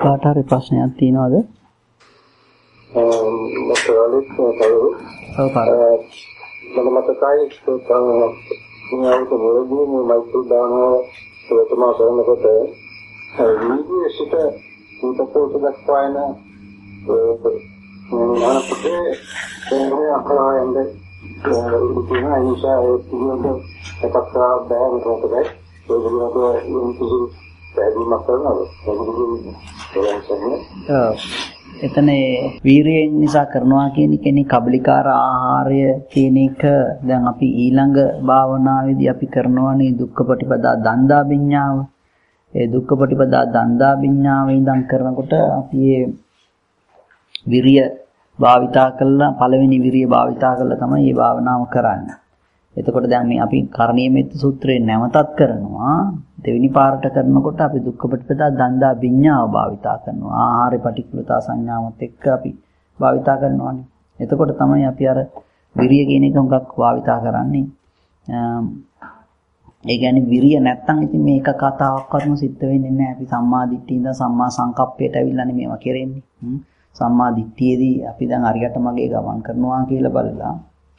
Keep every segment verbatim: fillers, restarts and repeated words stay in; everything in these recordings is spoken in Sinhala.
කාට හරි ප්‍රශ්නයක් තියෙනවද? මොකද කවුරු? ඔව් පාර. මම මතකයි නියමිත වරදී මේ මයික්‍රෝ දානවා ප්‍රථම කරනකොට වීඩියෝ සිට උන්ටපෝට දක්වන මොනවාපතේ ඒ අකරායෙන්ද ඒ නිසා ඒ පිළිවෙල එකක් බෑන් කරනකොට ඒ විදිහට ඉන්පුට් පැහැදිලිමත් කරනවා. එතන වීරියෙන් නිසා කරනවා කියන කෙනේ කබලිකාර ආහාරය කියන එක දැන් අපි ඊළඟ භාවනාවේදී අපි කරනවානේ දුක්ඛපටිපදා දන්දා විඤ්ඤාව. ඒ දුක්ඛපටිපදා දන්දා විඤ්ඤාව ඉඳන් කරනකොට අපි මේ විරිය භාවිතා කළා පළවෙනි විරිය භාවිතා කළා තමයි මේ භාවනාව කරන්නේ. එතකොට දැන් මේ අපි කරණීය මෙත්ත සූත්‍රය නැවතත් කරනවා. දෙවෙනි පාරට කරනකොට අපි දුක්ඛපටිපදා දන්දා විඤ්ඤාව භාවිතා කරනවා. ආහාර පටික්කුලතා සංඥාවත් එක්ක අපි භාවිතා කරනවානේ. එතකොට තමයි අපි අර විරිය කියන එක හුඟක් භාවිතා කරන්නේ. ඒ කියන්නේ විරිය නැත්තම් ඉතින් මේක කතාවක්වත්ම සිද්ධ වෙන්නේ නැහැ. අපි සම්මා දිට්ඨිය ඉඳන් සම්මා සංකප්පයට ඇවිල්ලානේ මේවා කරන්නේ. සම්මා දිට්ඨියේදී අපි දැන් හරියට මගේ ගමන් කරනවා කියලා බලලා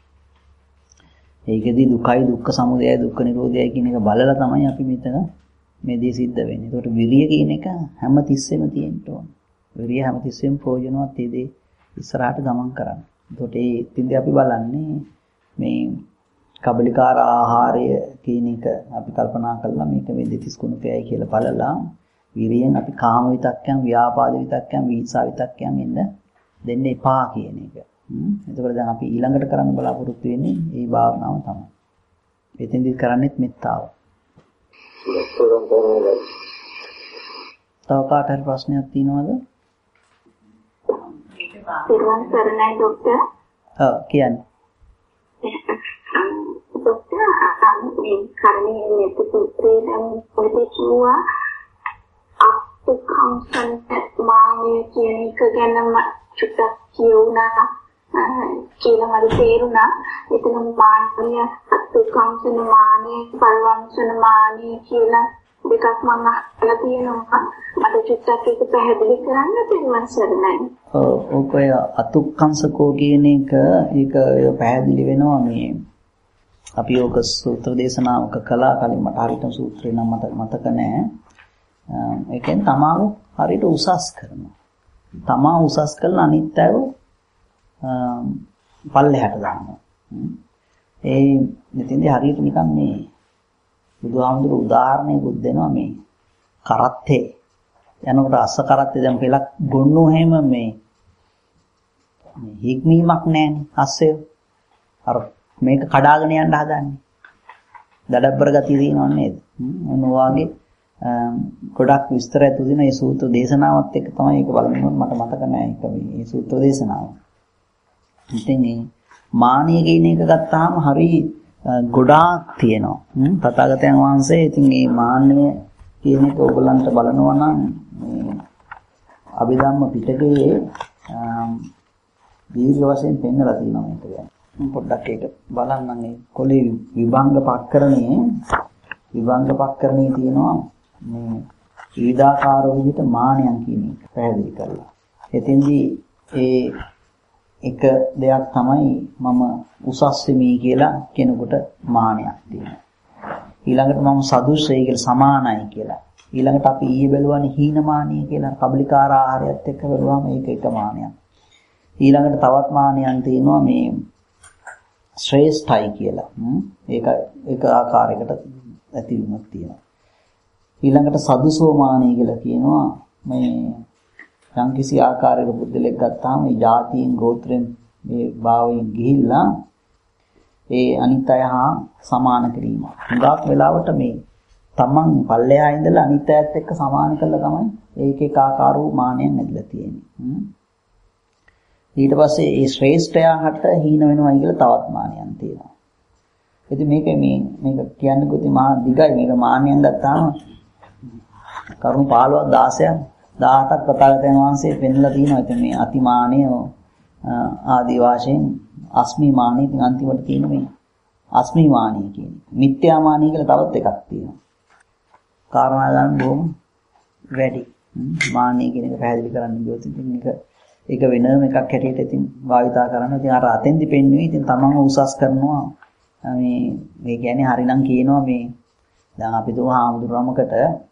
ඒකෙදී දුකයි දුක්ඛ සමුදයයි දුක්ඛ නිරෝධයයි කියන එක බලලා තමයි අපි මෙතන මේ දේ සිද්ධ වෙන්නේ. ඒකට විරිය කියන එක හැම තිස්සෙම තියෙන්න ඕන. විරිය හැම තිස්සෙම ප්‍රයෝජනවත් ඒ දේ ඉස්සරහට ගමන් කරන්න. ඒකට ඒ තින්දේ අපි බලන්නේ මේ කබලිකාර ආහාරය කියන එක අපි කල්පනා කරලා මේක මේ දෙතිස් කුණපයයි කියලා බලලා විරියෙන් අපි කාම විතක්කයන්, ව්‍යාපාද විතක්කයන්, වීසා විතක්කයන් එන්න දෙන්න එපා කියන එක. එතකොට දැන් අපි ඊළඟට කරන්න බලාපොරොත්තු වෙන්නේ මේ භාවනාව තමයි. එතෙන්දි කරන්නේත් මෙත්තාව. තව කාට හරි ප්‍රශ්නයක් තියෙනවද? පිරුවන් සරණයි ડોක්ටර්. ඔව් කියන්න. ડોක්ටර් මේ කරණීය මෙත්ත සූත්‍රයේ දැන් පොතේ කියුවා අත්කම්සන් මානිය කියන එක ගැනම චුට්ටක් කියුණා. කියලා මට තේරුණා. එතන මානිය අත්කම්සන මානිය පරිවංශන මානිය කියලා දෙකක් මම අහලා තියෙනවා. මට චුට්ටක් ඒක පැහැදිලි කරන්න පිරුවන් සරණයි. ඔව් ඔය අතුක්කංශකෝ කියන එක ඒක පැහැදිලි වෙනවා මේ අපි ඔක සූත්‍ර දේශනාවක කළා කලින් මට හරියටම සූත්‍රේ නම් මට මතක නැහැ. ඒ කියන්නේ තමාව හරියට උසස් කරනවා. තමා උසස් කළා අනිත් අයව පල්ලෙහාට දානවා. ඒ මෙතෙන්දී හරියට නිකන් මේ බුදුහාමුදුරු උදාහරණයකුත් දෙනවා මේ කරත්තේ යනකොට අස්ස කරත්තේ දැන් පෙලක් ගොන්නු හැම මේ මේ හික්මීමක් නැහැනේ අස්සය. අර මේක කඩාගෙන යන්න හදන්නේ. දඩබ්බර ගතිය තියෙනව නේද? මොන වාගේ ගොඩක් විස්තර ඇතුළු දින මේ සූත්‍ර දේශනාවත් එක්ක තමයි ඒක බලන්න මට මතක නැහැ ඒක මේ සූත්‍ර දේශනාව. ඉතින් මේ මානිය කියන එක ගත්තාම හරි ගොඩාක් තියෙනවා. තථාගතයන් වහන්සේ ඉතින් මේ මාන්නය කියන එක ඔයගලන්ට බලනවා නම් මේ අභිධම්ම පිටකයේ දීර්ඝ වශයෙන් පෙන්නලා තියෙනවා මේක ගැන. පොඩ්ඩක් ඒක බලන්න මේ කොලේ විභංග පක්කරණයේ විභංග පක්කරණයේ තියෙනවා මේ ඊදාකාර විදිහට මානයන් කියන එක පැහැදිලි කරලා. එතෙන්දී ඒ එක දෙයක් තමයි මම උසස් වෙමි කියලා කෙනෙකුට මානයක් තියෙනවා. ඊළඟට මම සදුස්සයි කියලා සමානයි කියලා. ඊළඟට අපි ඊයේ බැලුවානේ හීනමානිය කියලා කබලිකාර ආහාරයත් එක්ක බැලුවාම ඒක එක මානයක්. ඊළඟට තවත් මානයන් තියෙනවා මේ ශ්‍රේෂ්ඨයි කියලා. ඒක ඒක ආකාරයකට ඇතිවීමක් තියෙනවා. ඊළඟට සදුසෝමානය කියලා කියනවා මේ යම්කිසි ආකාරයක බුද්ධලෙක් ගත්තාම මේ ජාතියෙන් ගෝත්‍රයෙන් මේ භාවයෙන් ගිහිල්ලා ඒ අනිත් අය හා සමාන කිරීම. හුඟක් වෙලාවට මේ තමන් පල්ලෙහා ඉඳලා අනිත් අයත් එක්ක සමාන කළා තමයි ඒක එක ආකාර වූ මානයක් නැතිලා තියෙන්නේ. ඊට පස්සේ ඒ ශ්‍රේෂ්ඨයාට හීන වෙනවයි කියලා තවත් මානයක් තියෙනවා. ඉතින් මේක මේ මේක කියන්නේ කොහොමද මහා දිගයි මේක මානයක් ගත්තාම කරුණු පහළොවක් දහසක් දහහක් තථාගතයන් වහන්සේ පෙන්ලා තියෙනවා. ඉතින් මේ අතිමානය ආදී වශයෙන් අස්මිමානය ඉතින් අන්තිමට තියෙන මේ අස්මිමානය කියන්නේ. මිත්‍යාමානය කියලා තවත් එකක් තියෙනවා. කාරණා ගන්න බොහොම වැඩි. මාන්නේ කියන එක පැහැදිලි කරන්න ගියොත් ඉතින් ඒක ඒක වෙනම එකක් හැටියට ඉතින් භාවිතා කරනවා. ඉතින් අර අතෙන්දි පෙන්වුවේ ඉතින් තමන්ව උසස් කරනවා. මේ මේ කියන්නේ හරිනම් කියනවා මේ දැන් අපි දුව හාමුදුරුවමකට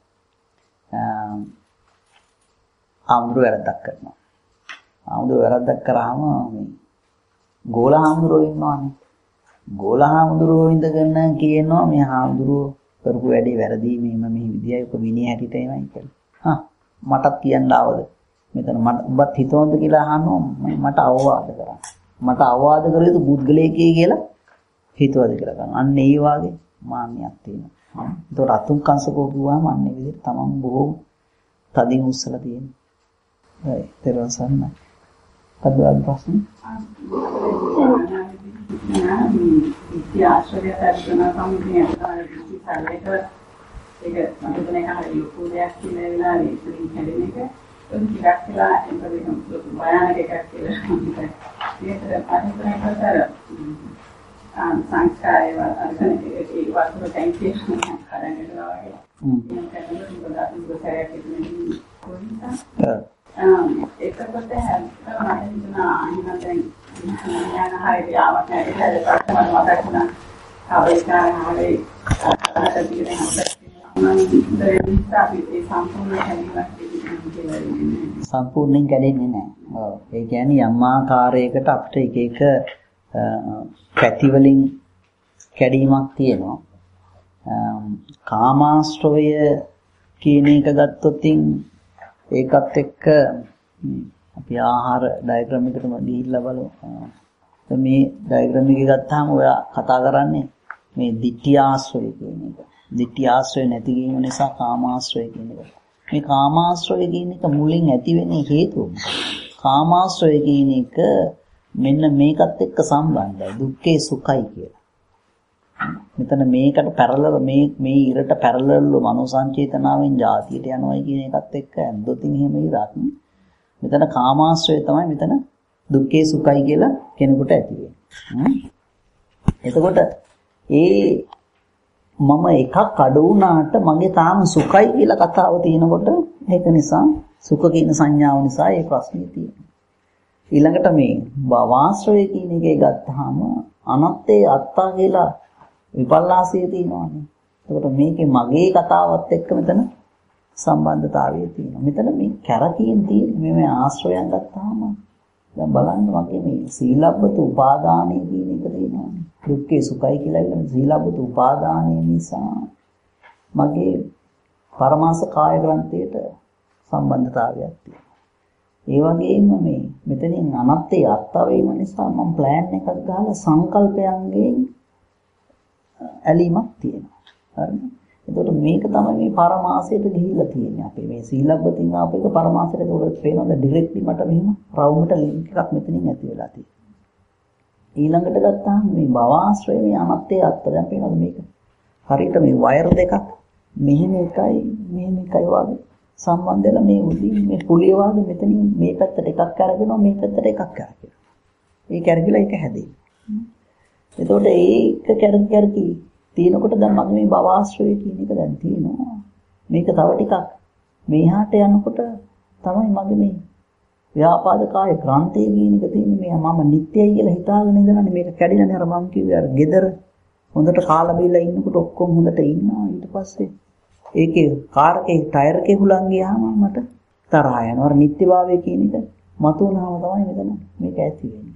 හාමුදුරුවෝ වැරද්දක් කරනවා. හාමුදුරුවෝ වැරද්දක් කරාම මේ ගෝල හාමුදුරුවෝ ඉන්නවානේ. ගෝල හාමුදුරුවෝ ඉඳගෙන කියනවා මේ හාමුදුරුවෝ කරපු වැඩේ වැරදි මෙහෙම මේ විදියයි ඔක විනය හැටියට එනයි කියලා. හා මටත් කියන්න ආවද? මෙතන මට ඔබත් හිතවන්ද කියලා අහනවා මට අවවාද කරා. මට අවවාද කළ යුතු පුද්ගලයෙක්යි කියලා හිතවද කියලා ගන්න. අන්න ඒ වාගේ මාන්නයක් තියෙනවා. ඒතකොට අතුම් කංශකෝ කිව්වම අන්න ඒ විදිහට තමන් බොහෝ තදින් උස්සලා තියෙනවා. හරි. ඊට පස්සේ අදවල් ප්‍රශ්න ඉතිහාසය පැත්තන සම්පූර්ණ අතාරිච්ච සැලේක ඒක මට දැන් එක හරි ලොකු දෙයක් කියලා වෙලාවේ ඉතින් හැදෙන එක උන් ටිකක් කියලා එම්බෙන්න බයනක එකක් කියලා හිතයි. ඒකට අනිත් එකතර ආ සංස්කාරය අරගෙන ඒ වස්තු ටැන්කිය කරගෙන යනවා වගේ. හ්ම්. ඒක තමයි ගොඩාක් දුරට යන්නේ කොහොමද? ආ ඒකකට හැම හිතන අහින දැන් යන හරිය ආවක් නැහැ ඒක තමයි මතක් වුණා. අවේකාරය හරිය අරකට දිගෙන සම්පූර්ණයෙන් කැඩෙන්නේ නැහැ. ඔව්. ඒ කියන්නේ යම් ආකාරයකට අපිට එක එක පැති වලින් කැඩීමක් තියෙනවා. කාමාශ්‍රවය කියන එක ගත්තොත් ඒකත් එක්ක අපි ආහාර ඩයග්‍රෑම් එකටම ගිහිල්ලා බලමු. මේ ඩයග්‍රෑම් එක ගත්තාම ඔයා කතා කරන්නේ මේ ditthi ආශ්‍රය කියන එක. ditthi ආශ්‍රය නැති වීම නිසා කාමාශ්‍රය කියන එක. මේ කාමාශ්‍රය කියන එක මුලින් ඇති වෙන්නේ හේතුව. කාමාශ්‍රය කියන එක මෙන්න මේකත් එක්ක සම්බන්ධයි. දුක්ඛේ සුඛයි කියලා. මෙතන මේකට පැරලල් මේ මේ ඉරට පැරලල්ව මනෝ සංචේතනාවෙන් ಜಾතියට යනවායි කියන එකත් එක්ක ඇද්දොතින් එහෙම ඉරක්. මෙතන කාමාශ්‍රය තමයි මෙතන දුක්ඛේ සුඛයි කියලා කෙනෙකුට ඇති වෙන්නේ. එතකොට ඒ මම එකක් අඩු වුණාට මගේ තාම සුඛයි කියලා කතාව තියෙනකොට ඒක නිසා සුඛ කියන සංඥාව නිසා ඒ ප්‍රශ්නේ තියෙනවා. ඊළඟට මේ භවආශ්‍රය කියන එකේ ගත්තාම අනත්තේ අත්තා කියලා විපල්ලාසය තියෙනවානේ. එතකොට මේකේ මගේ කතාවත් එක්ක මෙතන සම්බන්ධතාවය තියෙනවා. මෙතන මේ කැරකීම් තියෙන මේ ආශ්‍රයයන් ගත්තාම දැන් බලන්න මගේ මේ සීලබ්බත උපාදානය කියන එක තියෙනවානේ. දුක්ඛේ සුඛයි කියලා කියන සීලබ්බත උපාදානය නිසා මගේ පරමාස කාය ග්‍රන්ථයට සම්බන්ධතාවයක් තියෙනවා. ඒ වගේම මේ මෙතනින් අනත්තේ අත්ත වීම නිසා මම ප්ලෑන් එකක් ගහලා සංකල්පයන්ගෙන් ඇලීමක් තියෙනවා. හරිද? එතකොට මේක තමයි මේ පරමාසයට ගිහිල්ලා තියෙන්නේ. අපි මේ සීලබ්බතින් ආපු එක පරමාසයට උඩට පේනවද ඩිරෙක්ට්ලි මට මෙහෙම රවුමට ලින්ක් එකක් මෙතනින් ඇති වෙලා තියෙනවා. ඊළඟට ගත්තාම මේ භවආශ්‍රය මේ අනත්තේ අත්ත දැන් පේනවද මේක? හරියට මේ වයර් දෙකක් මෙහෙම එකයි මෙහෙම එකයි වගේ සම්බන්ධ වෙලා මේ උඩින් මේ පුලිය වගේ මෙතනින් මේ පැත්තට එකක් අරගෙනවා මේ පැත්තට එකක් අරගෙනවා. ඒ කැරකිලා එක හැදෙන්නේ. එතකොට ඒක කැරකි කැරකි තියෙනකොට දැන් මගේ මේ භවආශ්‍රය කියන එක දැන් තියෙනවා. මේක තව ටිකක් මෙහාට යනකොට තමයි මගේ මේ ව්‍යාපාද කාය ක්‍රාන්තිය කියන එක තියෙන්නේ. මේ මම නිත්‍යයි කියලා හිතාගෙන ඉඳලානේ මේක කැඩිලානේ අර මම කිව්වේ අර gedara හොඳට කාලා බීලා ඉන්නකොට ඔක්කොම හොඳට ඉන්නවා. ඊට පස්සේ ඒකේ කාර් එකේ ටයර් එකේ හුලං ගියාම මට තරහා යනවා. අර නිත්‍යභාවය කියන එක මතුවනහම තමයි මෙතන මේක ඇති වෙන්නේ.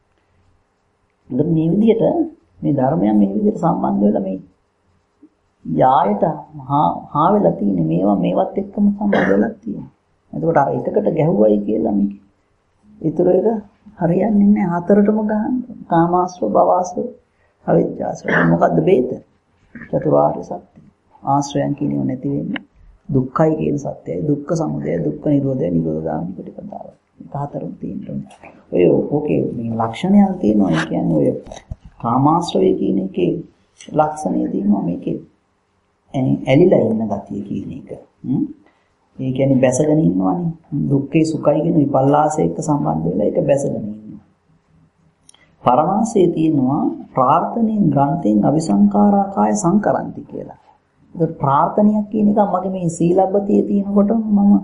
මේ විදිහට මේ ධර්මයන් මේ විදිහට සම්බන්ධ වෙලා මේ යායට හා වෙලා තියෙන්නේ මේවා මේවත් එක්කම සම්බන්ධ වෙලා තියෙනවා. එතකොට අර එකකට ගැහුවයි කියලා මේක ඊතර එක හරියන්නේ නැහැ. හතරටම ගන්න. කාමාශ්‍රව, භවආශ්‍රව, අවිජ්ජාශ්‍රව. මොකද්ද බේත? චතුරාර්ය සත්‍ය. ආශ්‍රයන් කියනව නැති වෙන්නේ දුක්ඛයි කියන සත්‍යයි. දුක්ඛ සමුදය, දුක්ඛ නිරෝධය, නිරෝධ ගාමී ප්‍රතිපදාව. මේක හතරම තියෙනවා. ඔය ඕකේ මේ ලක්ෂණයන් තියෙනවා. ඒ කියන්නේ ඔය කාමාශ්‍රවය කියන එකේ ලක්ෂණය තියෙනවා මේකේ. ඇලිලා ඉන්න ගතිය කියන එක. ඒ කියන්නේ බැසගෙන ඉන්නවනේ. දුක්ඛේ සුඛයි කියන විපල්ලාසය එක්ක සම්බන්ධ වෙලා ඒක බැසගෙන ඉන්නවා. පරමාසයේ තියෙනවා ප්‍රාර්ථනෙන් ග්‍රන්ථෙන් අபிසංකාරාකාය සංකරන්ති කියලා. ඒක ප්‍රාර්ථනියක් කියන එක මගේ මේ සීලබ්බතියේ තියෙනකොට මම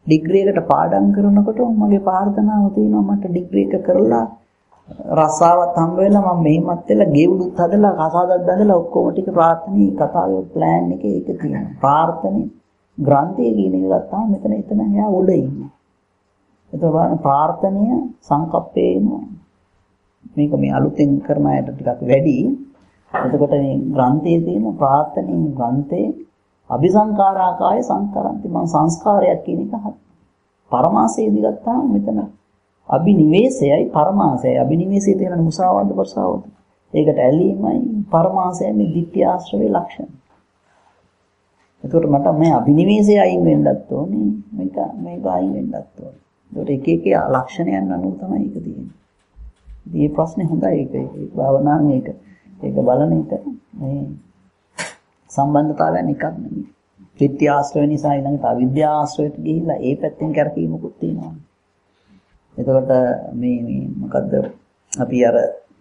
ඩිග්‍රී එකට පාඩම් කරනකොට මගේ ප්‍රාර්ථනාව තියෙනවා මට ඩිග්‍රී එක කරලා රස්සාවත් හම්බ වෙලා මම මෙහිමත් වෙලා ගෙවුලුත් හදලා කසාදත් බඳලා ඔක්කොම ටික ප්‍රාර්ථනීය කතාවේ ප්ලෑන් එකේ ඒක තියෙනවා. ප්‍රාර්ථනේ ග්‍රන්ථය කියන එක ගත්තාම මෙතන එතන එයා උඩ ඉන්නේ. එතකොට ප්‍රාර්ථනීය සංකප්පේන මේක මේ අලුතෙන් කරන අයට ටිකක් වැඩි. එතකොට මේ ග්‍රන්ථයේ තියෙන ප්‍රාර්ථනීය ග්‍රන්ථේ අபிසංකාරාකාය සංකරන්ති මම සංස්කාරයක් කියන එක හරි. පරමාසයේදී ගත්තාම මෙතන අබිනිවේෂයයි පරමාසයයි අබිනිවේෂයේ තියෙන මුසාවාද ප්‍රසාවාද. ඒකට ඇලීමයි පරමාසයයි මේ ditthya ආශ්‍රවේ ලක්ෂණ. එතකොට මට මේ අබිනිවේෂය අයින් වෙන්නත් ඕනේ මේක මේක අයින් වෙන්නත් ඕනේ. ඒකට එක එක ලක්ෂණයන් අනුව තමයි ඒක තියෙන්නේ. මේ ප්‍රශ්නේ හොඳයි ඒක ඒක භාවනාවෙන් ඒක ඒක බලන එක මේ සම්බන්ධතාවයන් එකක් නෙමෙයි. ditthya ආශ්‍රව නිසා ඊළඟට අවිද්‍යා ආශ්‍රවයට ගිහිල්ලා ඒ පැත්තෙන් කරකීමකුත් තියෙනවා. එතකොට මේ මේ මොකද්ද අපි අර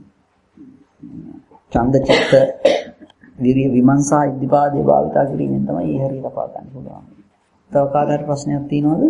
ඡන්ද චිත්ත විරිය විමර්ශා ඉද්ධිපාදේ භාවිතා කිරීමෙන් තමයි ඒ හැටි ලබා ගන්න පුළුවන්. තව කාටවත් ප්‍රශ්නයක් තියෙනවද?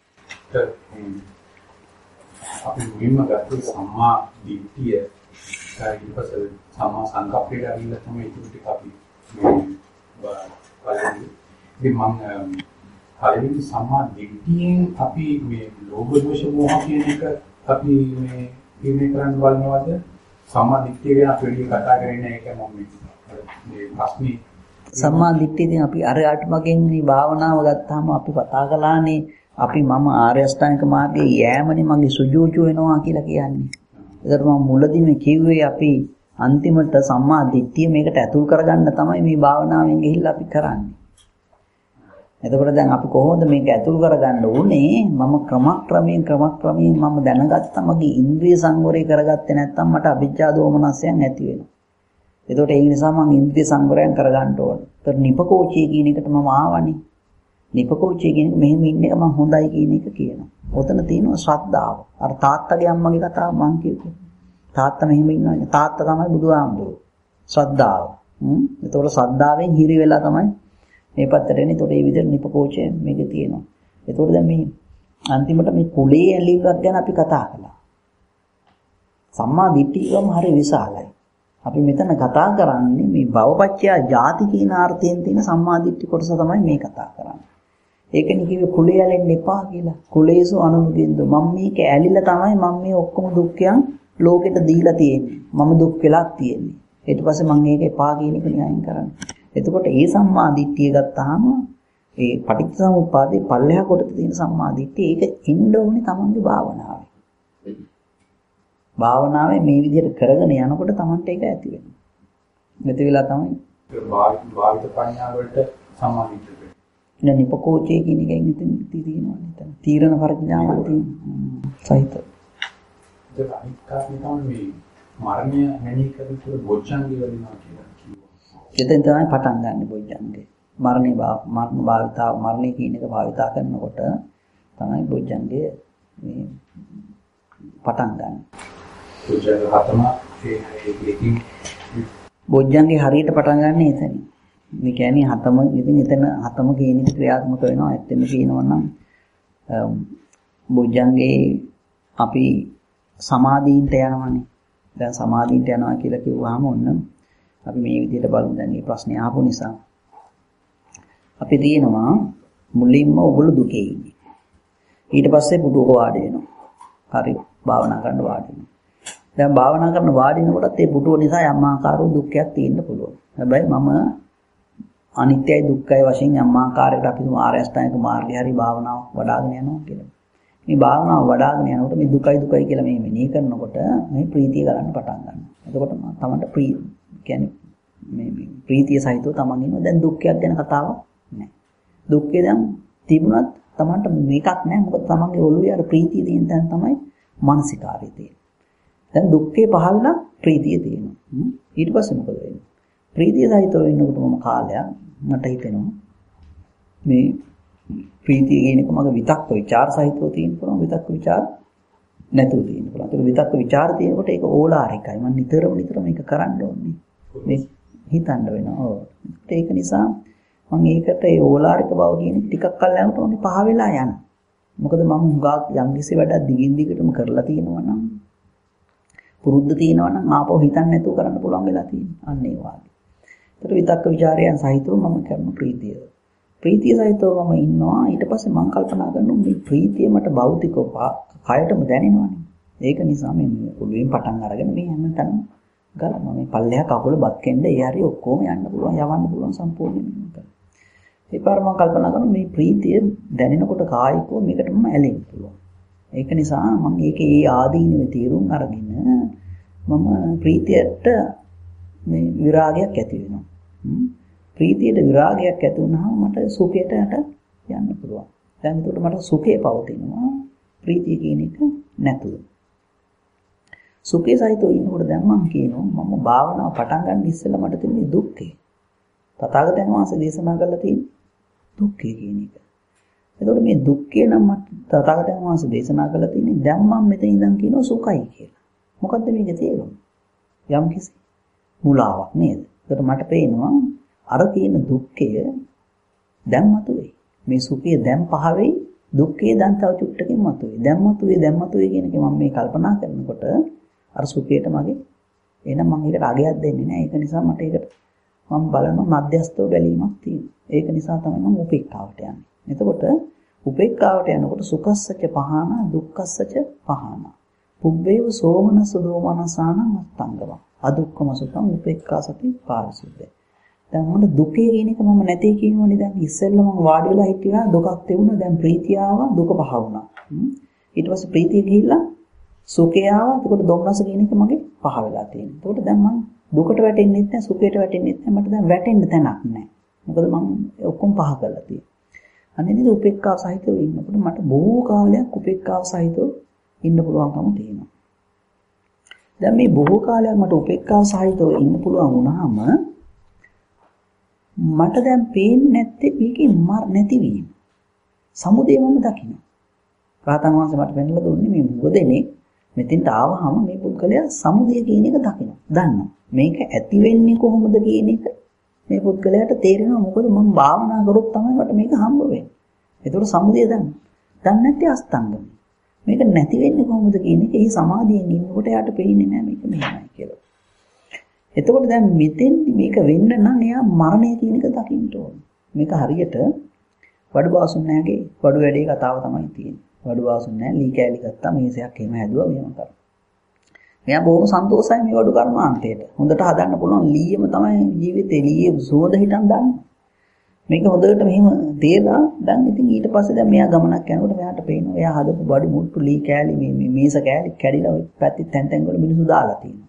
අපි මුලින්ම ගත්ත සම්මා දිට්ඨිය ඊට පස්සේ සම්මා සංකප්පය ගැනීම තමයි ඒක අපි මේ බලන්නේ. ඉතින් මම පළවෙනි සම්මා දිට්ඨියෙන් අපි මේ ලෝභ දෝෂ මෝහ කියන එක අපි මේ ඉන්නේ කරන්න බලනවාද? සම්මා දිට්ඨිය ගැන අපි වැඩි කතා කරන්නේ ඒක මම මේ ප්‍රශ්නේ සම්මා දිට්ඨියදී අපි අර අටමගෙන් මේ භාවනාව ගත්තාම අපි කතා කළානේ අපි මම ආර්ය අෂ්ටාංගික මාර්ගයේ යෑමනේ මගේ සුජෝචු වෙනවා කියලා කියන්නේ. ඒකට මම මුලදීම කිව්වේ අපි අන්තිමට සම්මා දිට්ඨිය මේකට ඇතුල් කරගන්න තමයි මේ භාවනාවෙන් ගිහිල්ලා අපි කරන්නේ. එතකොට දැන් අපි කොහොමද මේක ඇතුල් කරගන්න ඕනේ? මම ක්‍රමක්‍රමයෙන් ක්‍රමක්‍රමයෙන් මම දැනගත්තා මගේ ඉන්ද්‍රිය සංවරය කරගත්තේ නැත්නම් මට අවිජ්ජා දෝමනස්යන් ඇති වෙනවා. එතකොට ඒ නිසා මම ඉන්ද්‍රිය සංවරයන් කරගන්න ඕනේ. ඒතර නිපකෝචී කියන එකට මම ආවනේ. නිපකෝචී කියන එක මෙහෙම ඉන්න එක මම හොඳයි කියන එක කියනවා. ඔතන තියෙනවා ශ්‍රද්ධාව. අර තාත්තගේ අම්මගේ කතාව මම කිව්වේ. තාත්තා මෙහෙම ඉන්නවා. තාත්තා තමයි බුදුහාමුදුරුවෝ. ශ්‍රද්ධාව. හ්ම්. ඒතකොට ශ්‍රද්ධාවෙන් හිරි වෙලා තමයි මේ පැත්තට එන්නේ. ඒතකොට මේ විදිහට නිපකෝචය මේකේ තියෙනවා. ඒතකොට දැන් මේ අන්තිමට මේ කුලේ ඇලීමක් ගැන අපි කතා කළා. සම්මා දිට්ඨියම හරි විශාලයි. අපි මෙතන කතා කරන්නේ මේ භවපච්චය ජාති කියන අර්ථයෙන් තියෙන සම්මා දිට්ඨි කොටස තමයි මේ කතා කරන්නේ. ඒකනේ කිව්වේ කුලේ ඇලෙන්න එපා කියලා. කුලේසු අනුමුදින්ද මම මේක ඇලිලා තමයි මම මේ ඔක්කොම දුක්ඛයන් ලෝකෙට දීලා තියෙන්නේ. මම දුක් වෙලා තියෙන්නේ. ඊට පස්සේ මම මේක එපා කියන එක න්යායම් කරන්නේ. එතකොට ඒ සම්මා දිට්ඨිය ගත්තාම ඒ පටිච්චසමුප්පාදේ පල්ලෙහා කොටස තියෙන සම්මා දිට්ඨිය ඒක එන්න ඕනේ තමන්ගේ භාවනාවේ. භාවනාවේ මේ විදිහට කරගෙන යනකොට තමන්ට ඒක ඇති වෙනවා. නැති වෙලා තමයි භාවිත ප්‍රඥාව වලට සම්මා දිට්ඨිය. දැන් නිපකෝචේ කියන එකෙන් ඉතින් තියෙනවා නේද? තීරණ ප්‍රඥාවක් තියෙනවා. සහිත. ඒක අනිත් කාරණේ තමයි මේ මරණය හැණි කරන බොච්චංගේ වෙනවා කියලා කිව්වා. එතෙන් තමයි පටන් ගන්න බොජ්ජංගේ. මරණේ මරණ භාවිතා මරණේ කියන එක භාවිතා කරනකොට තමයි බොජ්ජංගේ මේ පටන් ගන්න. බොජ්ජංගේ හතම ඒ ඒකකින් බොජ්ජංගේ හරියට පටන් ගන්න එතන. මේ කියන්නේ හතම ඉතින් එතන හතම කියන එක ක්‍රියාත්මක වෙනවා. ඇත්තම කියනවා නම් බොජ්ජංගේ අපි සමාධීන්ට යනවානේ. දැන් සමාධීන්ට යනවා කියලා කිව්වහම ඔන්න අපි මේ විදිහට බලමු දැන් මේ ප්‍රශ්නේ ආපු නිසා. අපි තියෙනවා මුලින්ම ඔගොල්ලෝ දුකේ ඉන්නේ. ඊට පස්සේ පුදුක වාඩි වෙනවා. හරි භාවනා කරන්න වාඩි වෙනවා. දැන් භාවනා කරන වාඩි වෙනකොටත් ඒ පුදුව නිසා යම් ආකාරව දුක්ඛයක් තියෙන්න පුළුවන්. හැබැයි මම අනිත්‍යයි දුක්ඛයි වශයෙන් යම් ආකාරයකට අපි ආර්ය අෂ්ටාංගික මාර්ගය හරි භාවනාව වඩ아가න යනවා කියලා. මේ භාවනාව වඩ아가න යනකොට මේ දුකයි දුකයි කියලා මේ මෙනෙහි කරනකොට මේ ප්‍රීතිය ගන්න පටන් ගන්නවා. එතකොට තමන්ට ප්‍රී කියන්නේ මේ ප්‍රීතිය සහිතව තමන් ඉන්නවා. දැන් දුක්ඛයක් ගැන කතාවක් නැහැ. දුක්ඛය දැන් තිබුණත් තමන්ට මේකක් නැහැ. මොකද තමන්ගේ ඔළුවේ අර ප්‍රීතිය තියෙන තැන තමයි මානසිකාරය තියෙන්නේ. දැන් දුක්ඛේ පහළලා ප්‍රීතිය තියෙනවා. ඊට පස්සේ මොකද වෙන්නේ? ප්‍රීතිය සහිතව ඉන්නකොට මම කාලයක් මට හිතෙනවා මේ ප්‍රීතිය කියන එක මගේ විතක්ක ਵਿਚාර සහිතව තියෙන පුළුවන් විතක්ක ਵਿਚාර නැතුව තියෙන පුළුවන්. ඒක විතක්ක ਵਿਚාර තියෙනකොට ඒක ඕලාරිකයි. මම නිතරම නිතරම මේක කරන්න ඕනේ. මේ හිතන්න වෙනවා. ඔව්. ඒක නිසා මම ඒකට ඒ ඕලාරික බව කියන ටිකක් කල් යනකොට මම පහ වෙලා යනවා. මොකද මම හුඟක් යම්කිසි වැඩක් දිගින් දිගටම කරලා තියෙනවා නම් පුරුද්ද තියෙනවා නම් ආපහු හිතන්න නැතුව කරන්න පුළුවන් වෙලා තියෙනවා. අන්න ඒ වගේ. ඒතර විතක්ක ਵਿਚාරයන් සහිතව මම කරන ප්‍රීතිය. ප්‍රීතිය සහිතව මම ඉන්නවා. ඊට පස්සේ මම කල්පනා කරනවා මේ ප්‍රීතිය මට භෞතිකව කයටම දැනෙනවානේ. ඒක නිසා මේ ඔළුවෙන් පටන් අරගෙන මේ හැමතැනම ගලනවා. මේ පල්ලෙහා කකුල බත් කෙන්ද ඒ හරිය ඔක්කොම යන්න පුළුවන්, යවන්න පුළුවන් සම්පූර්ණයෙන්ම. ඒ පාර මම කල්පනා කරනවා මේ ප්‍රීතිය දැනෙනකොට කායිකව මේකට මම ඇලෙන්න පුළුවන්. ඒක නිසා මම ඒකේ ඒ ආදීනවේ තීරුම් අරගෙන මම ප්‍රීතියට මේ විරාගයක් ඇති වෙනවා. ප්‍රීතියට විරාගයක් ඇති වුණාම මට සුඛයට යන්න පුළුවන්. දැන් ඒකට මට සුඛේ පවතිනවා ප්‍රීතිය කියන එක නැතුව. සුඛේ සහිතව ඉන්නකොට දැන් මම කියනවා මම භාවනාව පටන් ගන්න ඉස්සෙල්ලා මට තිබුණේ දුක්ඛේ. තථාගතයන් වහන්සේ දේශනා කරලා තියෙන දුක්ඛය කියන එක. එතකොට මේ දුක්ඛය නම් මට තථාගතයන් වහන්සේ දේශනා කරලා තියෙන්නේ දැන් මම මෙතන ඉඳන් කියනවා සුඛයි කියලා. මොකද්ද මේකේ තේරුම? යම් කිසි මුලාවක් නේද? එතකොට මට පේනවා අර තියෙන දුක්ඛය දැන් මතුවේ. මේ සුඛය දැන් පහ වෙයි, දුක්ඛය දැන් තව චුට්ටකින් මතුවේ. දැන් මතුවේ, දැන් මතුවේ කියන එක මම මේ කල්පනා කරනකොට අර සුඛයට මගේ එහෙනම් මම ඒකට අගයක් දෙන්නේ නැහැ. ඒක නිසා මට ඒකට මම බලනවා මධ්‍යස්ථව බැලීමක් තියෙනවා. ඒක නිසා තමයි මම උපේක්ඛාවට යන්නේ. එතකොට උපේක්ඛාවට යනකොට සුඛස්සච පහන දුක්ඛස්සච පහන. පුබ්බේව සෝමනස දෝමනසාන මත්තංගම. අදුක්ඛම සුඛං උපේක්ඛා සති පාරිසුද්ධය. දැන් මට දුකේ කියන එක මම නැtei කියනෝනේ දැන් ඉස්සෙල්ලා මම වාඩි වෙලා හිටියා දුකක් තිබුණා දැන් ප්‍රීතිය ආවා දුක පහ වුණා. ඊට පස්සේ ප්‍රීතිය ගිහිල්ලා සුඛය ආවා. එතකොට දුම්නස කියන එක මගේ පහ වෙලා තියෙනවා. එතකොට දැන් මම දුකට වැටෙන්නෙත් නැහැ සුඛයට වැටෙන්නෙත් නැහැ මට දැන් වැටෙන්න තැනක් නැහැ. මොකද මම ඔක්කොම පහ කරලා තියෙනවා. අනිත් උපේක්ඛාව සහිතව ඉන්නකොට මට බොහෝ කාලයක් උපේක්ඛාව සහිතව ඉන්න පුළුවන්කම තියෙනවා. දැන් මේ බොහෝ කාලයක් මට උපේක්ඛාව සහිතව ඉන්න පුළුවන් වුණාම මට දැන් පේන්නේ නැත්තේ මේකේ මර නැතිවීම. සමුදේ මම දකිනවා. රාතන් වහන්සේ මට පෙන්නලා දුන්නේ මේ මොකදනේ මෙතෙන්ට ආවහම මේ පුද්ගලයා සමුදය කියන එක දකිනවා. දන්නවා. මේක ඇති වෙන්නේ කොහොමද කියන එක මේ පුද්ගලයාට තේරෙනවා. මොකද මම භාවනා කරොත් තමයි මට මේක හම්බ වෙන්නේ. ඒතකොට සමුදය දන්න. දන්නේ නැත්නම් අස්තංගම. මේක නැති වෙන්නේ කොහොමද කියන එක ඒ සමාධියෙන් ඉන්නකොට යාට පේන්නේ නැහැ මේක මෙහෙමයි කියලා. එතකොට දැන් මෙතෙන් මේක වෙන්න නම් එයා මරණය කියන එක දකින්න ඕනේ. මේක හරියට වඩු බාසුන්නෑගේ වඩු වැඩේ කතාව තමයි තියෙන්නේ. වඩු බාසුන්නෑ ලී කෑලි ගත්තා මේසයක් එහෙම හැදුවා මෙහෙම කරා. මෙයා බොහොම සන්තෝෂයි මේ වඩු කර්මාන්තයට. හොඳට හදන්න පුළුවන් ලීයම තමයි ජීවිතේ ලීයේ සුවඳ හිටන් දාන්න. මේක හොඳට මෙහෙම දේලා දැන් ඉතින් ඊට පස්සේ දැන් මෙයා ගමනක් යනකොට මෙයාට පේනවා එයා හදපු බඩු මුට්ටු ලී කෑලි මේ මේ මේස කෑලි කැඩිලා ඔය පැත්තේ තැන් තැන් වල මිනිස්සු දාලා තියෙනවා.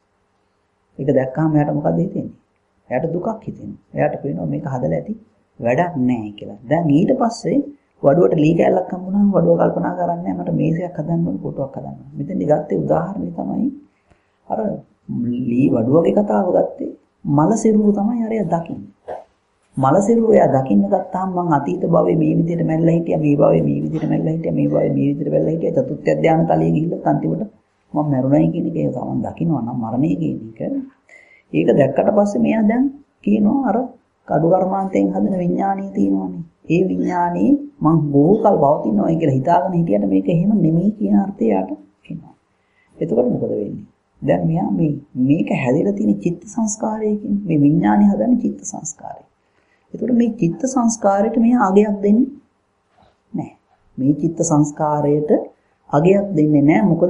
ඒක දැක්කම එයාට මොකද හිතෙන්නේ? එයාට දුකක් හිතෙනවා. එයාට පේනවා මේක හදලා ඇති වැඩක් නැහැ කියලා. දැන් ඊට පස්සේ වඩුවට ලී කෑල්ලක් හම්බුනහම වඩුව කල්පනා කරන්නේ මට මේසයක් හදන්න ඕන කොටුවක් හදන්න. මෙතෙන්දි ගත්තේ උදාහරණය තමයි අර ලී වඩුවගේ කතාව ගත්තේ මල සිරුරු තමයි අරය දකින්නේ. මල සිරුරු එයා දකින්න ගත්තාම මං අතීත භවයේ මේ විදිහට මැරිලා හිටියා මේ භවයේ මේ විදිහට මැරිලා හිටියා මේ භවයේ මේ විදිහට මැරිලා හිටියා චතුත්ථ ධානය තලයේ ගිහිල්ලා අන්තිමට මම මැරුණයි කියන එක ඒක මම දකිනවා නම් මරණය කියන එක. ඒක දැක්කට පස්සේ මෙයා දැන් කියනවා අර කඩු කර්මාන්තයෙන් හදන විඥානීය තියෙනවානේ. ඒ විඥානේ මං බොහෝ කල් පවතිනවායි කියලා හිතාගෙන හිටියට මේක එහෙම නෙමෙයි කියන අර්ථය යට එනවා. එතකොට මොකද වෙන්නේ? දැන් මෙයා මේ මේක හැදෙලා තියෙන චිත්ත සංස්කාරයකින් මේ විඥානේ හදන චිත්ත සංස්කාරය. එතකොට මේ චිත්ත සංස්කාරයට මෙයා අගයක් දෙන්නේ නැහැ. මේ චිත්ත සංස්කාරයට අගයක් දෙන්නේ නැහැ. මොකද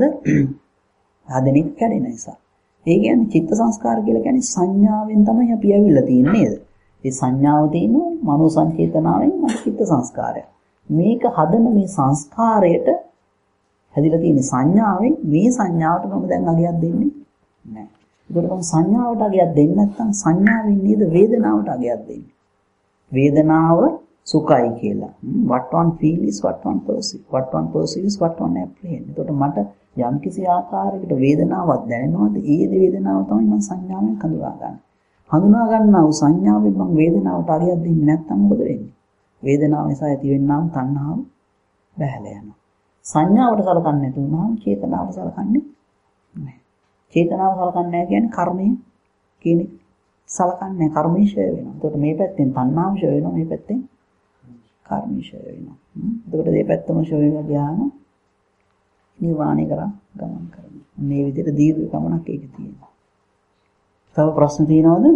හදන එක කැඩෙන නිසා. ඒ කියන්නේ චිත්ත සංස්කාර කියලා කියන්නේ සංඥාවෙන් තමයි අපි ඇවිල්ලා තියෙන්නේ නේද? ඒ සංඥාව තියෙනවා මනෝ සංචේතනාවෙන් මට චිත්ත සංස්කාරය. මේක හදන මේ සංස්කාරයට හැදිලා තියෙන සංඥාවෙන් මේ සංඥාවට මම දැන් අගයක් දෙන්නේ නැහැ. ඒකට මම සංඥාවට අගයක් දෙන්නේ නැත්නම් සංඥාවෙන් නේද වේදනාවට අගයක් දෙන්නේ. වේදනාව සුඛයි කියලා. What one feel is what one perceive. What one perceive is what one apprehend. ඒකට මට යම් කිසි ආකාරයකට වේදනාවක් දැනෙනවද? ඒ වේදනාව තමයි මම සංඥාවෙන් හඳුනා ගන්න. හඳුනා ගන්නා වූ සංඥාවෙන් මම වේදනාවට අගයක් දෙන්නේ නැත්නම් මොකද වෙන්නේ? වේදනාව නිසා ඇතිවෙනා වූ තණ්හාව බැහැලා යනවා. සංඥාවට සලකන්නේ නැති වුණාම චේතනාවට සලකන්නේ නැහැ. චේතනාව සලකන්නේ නැහැ කියන්නේ කර්මය කියන එක සලකන්නේ කර්මය ෂය වෙනවා. එතකොට මේ පැත්තෙන් තණ්හාව ෂය වෙනවා මේ පැත්තෙන් කර්මය ෂය වෙනවා. එතකොට මේ පැත්තම ෂය වෙලා ගියාම නිර්වාණය කරා ගමන් කරනවා. මේ විදිහට දීර්ඝ ගමනක් ඒක තියෙනවා. තව ප්‍රශ්න තියෙනවද?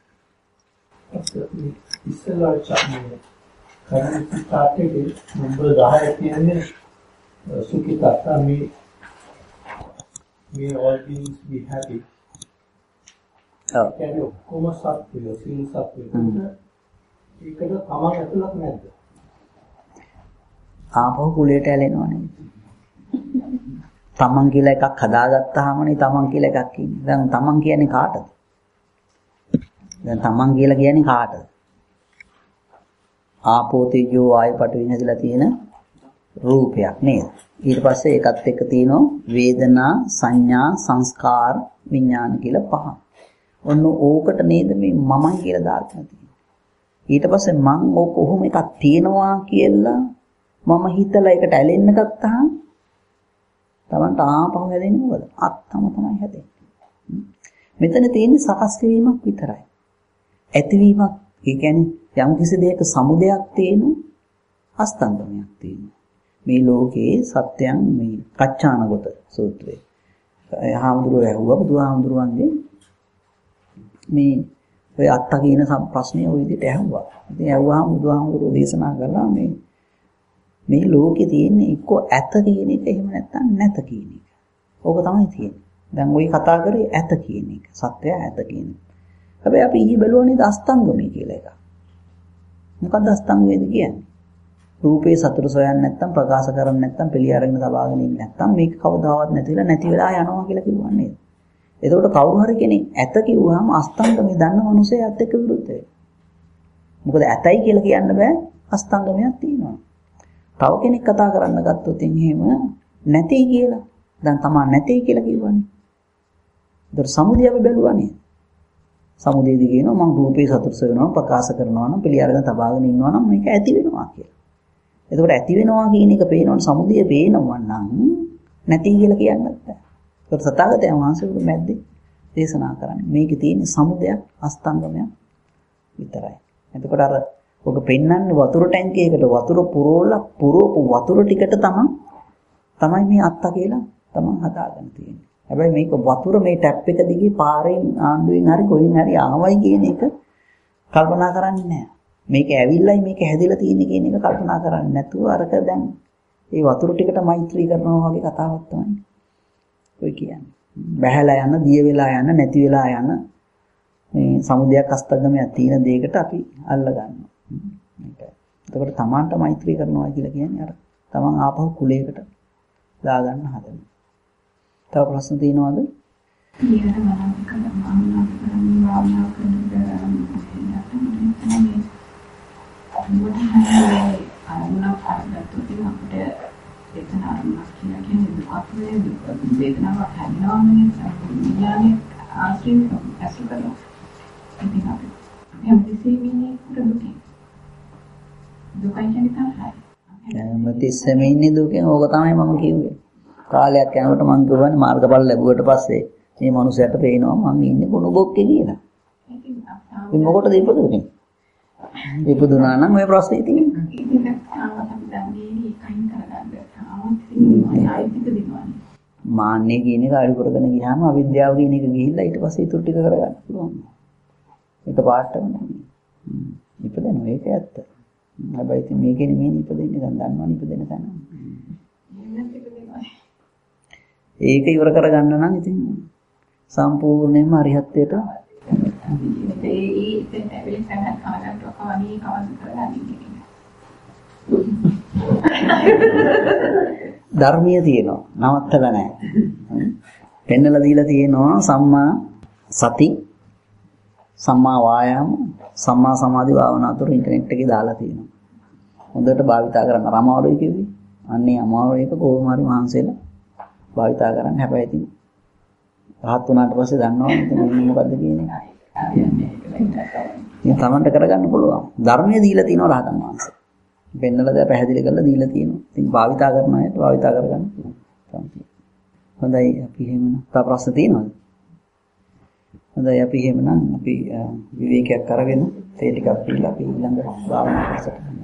ඉස්සෙල්ලා චක්මනේ කර්ම ස්ටාර්ට් එකේ නම්බර් දහය කියන්නේ සුඛිතා මේ මේ all beings be happy. ඔව්. කියන්නේ ඔක්කොම සත්‍යය සිල් සත්‍යය. ඒකට තමන් ඇතුළත් නැද්ද? ආපහු කුලයට ඇලෙනවනේ. තමන් කියලා එකක් හදාගත්තාමනේ තමන් කියලා එකක් ඉන්නේ. දැන් තමන් කියන්නේ කාටද? දැන් තමන් කියලා කියන්නේ කාටද? ආපෝ තේජෝ වායු පඨවි හැදලා තියෙන රූපයක් නේද? ඊට පස්සේ ඒකත් එක්ක තියෙනවා වේදනා සංඥා සංස්කාර විඥාන කියලා පහ. ඔන්න ඕකට නේද මේ මමයි කියලා දාගෙන තියෙන්නේ. ඊට පස්සේ මං ඕක කොහොම එකක් තියෙනවා කියලා මම හිතලා ඒකට ඇලෙන්න ගත්තාම තමන්ට ආපහු හැදෙන්නේ මොකද? අත්තම තමයි හැදෙන්නේ. මෙතන තියෙන්නේ සකස් වීමක් විතරයි. ඇතිවීමක්, ඒ කියන්නේ යම් කිසි දෙයක සමුදයක් තියෙනවා, අස්තංගමයක් තියෙනවා. මේ ලෝකයේ සත්‍යයන් මේ කච්චානගත සූත්‍රයේ. හාමුදුරුවෝ ඇහුවා බුදුහාමුදුරුවන්ගේ මේ ඔය අත්ත කියන ප්‍රශ්නේ ওই විදිහට ඇහුවා. ඉතින් ඇහුවාම බුදුහාමුදුරුවෝ දේශනා කළා මේ මේ ලෝකේ තියෙන්නේ එක්ක ඇත කියන එක එහෙම නැත්නම් නැත කියන එක. ඕක තමයි තියෙන්නේ. දැන් ওই කතා කරේ ඇත කියන එක. සත්‍යය ඇත කියන එක. හැබැයි අපි ඊ බැලුවා නේද අස්තංගමයි කියලා එක. මොකක්ද අස්තංගමයේද කියන්නේ? රූපේ සතර සොයන්නේ නැත්නම් ප්‍රකාශ කරන්නේ නැත්නම් පිළි අරගෙන තබාගෙන ඉන්නේ නැත්නම් මේක කවදාවත් නැතිලා නැති වෙලා යනවා කියලා කිව්වා නේද? එතකොට කවුරු හරි කෙනෙක් ඇත කිව්වහම අස්තංගමේ දන්න මිනිහේ ඇත්ත එක්ක විරුද්ධ වෙනවා. මොකද ඇතයි කියලා කියන්න බෑ අස්තංගමයක් තියෙනවා. තව කෙනෙක් කතා කරන්න ගත්තොත් එහෙම නැtei කියලා. දැන් තමා නැtei කියලා කිව්වනේ. ඒතර සමුදය අපි බැලුවා නේද? සමුදයේදී කියනවා මම රූපේ සතුටුස වෙනවා ප්‍රකාශ කරනවා නම් පිළි අරගෙන තබාගෙන ඉන්නවා නම් මේක ඇති වෙනවා කියලා. එතකොට ඇති වෙනවා කියන එක පේනවනේ සමුදය පේනවා නම් නැති කියලා කියන්නත් බෑ. ඒතර සතාගතයන් වහන්සේ මැද්දේ දේශනා කරන්නේ මේකේ තියෙන සමුදයක් අස්තංගමයක් විතරයි. එතකොට අර ඔක පෙන්වන්නේ වතුර ටැංකියකට වතුර පුරවලා පුරවපු වතුර ටිකට තමයි තමයි මේ අත්ත කියලා තමන් හදාගන්න තියෙන්නේ. හැබැයි මේක වතුර මේ ටැප් එක දිගේ පාරෙන් ආණ්ඩුවෙන් හරි කොහෙන් හරි ආවයි කියන එක කල්පනා කරන්නේ නැහැ. මේක ඇවිල්ලායි මේක හැදිලා තියෙන්නේ කියන එක කල්පනා කරන්නේ නැතුව අරක දැන් ඒ වතුර ටිකට මෛත්‍රී කරනවා වගේ කතාවක් තමයි ඔය කියන්නේ. බහැලා යන, දිය වෙලා යන, නැති වෙලා යන මේ සමුදයක් අස්තංගමයක් තියෙන දෙයකට අපි අල්ල ගන්නවා. මේක. එතකොට තමාන්ට මෛත්‍රී කරනවා කියලා කියන්නේ අර තමන් ආපහු කුලයකට දාගන්න හදනවා. තව ප්‍රශ්න තියෙනවද? ඊළඟ මම කරනවා මම කරනවා මම කරනවා අනුනක් අරගත්තොත් අපිට එතන අනුනක් කියලා කියන්නේ දුකක් නේ වේදනාවක් හැදෙනවානේ විඥානේ ආශ්‍රයෙන් ඇසුර කරනවා. ඉතින් අපි හැමතිස්සෙම ඉන්නේ දුකේ. දුකයි කියන්නේ තමයි. හැමතිස්සෙම ඉන්නේ දුකෙන්. ඕක තමයි මම කිව්වේ. කාලයක් යනකොට මම කියවනේ මාර්ගඵල ලැබුවට පස්සේ මේ මනුස්සයාට පේනවා මම ඉන්නේ කුණු බොක්කේ කියලා. ඉතින් මොකටද ඉපදුනේ? ඉපදුනා නම් ඔය ප්‍රශ්නේ තියෙන්නේ. ඉතින් තාමත් අපි දන්නේ කයින් කරගන්න. තාමත් ඉන්නේ ආයිත් දිනවනේ. මාන්නේ කියන එක අඩු කරගෙන ගියාම අවිද්‍යාව කියන එක ගිහිල්ලා ඊට පස්සේ ඊටු ටික කරගන්න පුළුවන්. ඒක පාටම නෙමෙයි. ඉපදෙනවා ඒක ඇත්ත. හැබැයි ඉතින් මේකේ නෙමෙයි ඉපදෙන්නේ දැන් දන්නවනේ ඉපදෙන තැන. ඒක ඉවර කරගන්න නම් ඉතින් සම්පූර්ණයෙන්ම අරිහත්ත්වයට ඒ ඒ ඉතින් ඇවිල්ලා සමහර කාලකට කවණී කවන්න කරගන්නේ. ධර්මීය තියෙනවා නවත්තලා නැහැ. පෙන්නලා දීලා තියෙනවා සම්මා සති සම්මා වායාම සම්මා සමාධි භාවනා තුර ඉන්ටර්නෙට් එකේ දාලා තියෙනවා. හොඳට භාවිතා කරන්න අමාරුයි කිව්වේ. අන්නේ අමාරු එක කොහොම හරි මහන්සියලා භාවිතා කරන්න. හැබැයි ඉතින් රහත් වුණාට පස්සේ දන්නවා ඉතින් මොකද්ද කියන්නේ. ඉතින් තමන්ට කරගන්න පුළුවන්. ධර්මයේ දීලා තියෙනවා රහතන් වහන්සේ. පෙන්නලා දැන් පැහැදිලි කරලා දීලා තියෙනවා. ඉතින් භාවිතා කරන අයට භාවිතා කරගන්න පුළුවන්. හොඳයි අපි එහෙමනම් තව ප්‍රශ්න තියෙනවද? හොඳයි අපි එහෙමනම් අපි විවේකයක් අරගෙන තේ ටිකක් පීලා අපි ඊළඟ භාවනා කරසට